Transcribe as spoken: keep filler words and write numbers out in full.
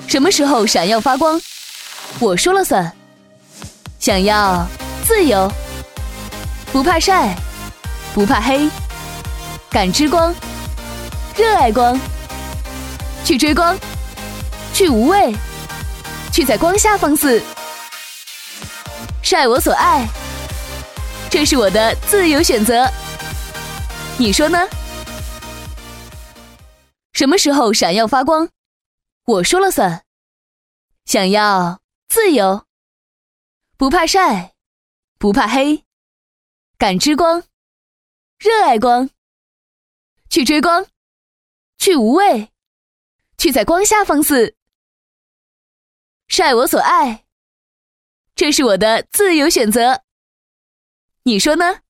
什么时候闪耀发光，我说了算。想要自由，不怕晒，不怕黑，感知光，热爱光，去追光，去无畏，去在光下放肆，晒我所爱，这是我的自由选择。你说呢？什么时候闪耀发光，我说了算。想要自由，不怕晒，不怕黑，感知光，热爱光，去追光，去无畏，去在光下放肆，晒我所爱，这是我的自由选择。你说呢？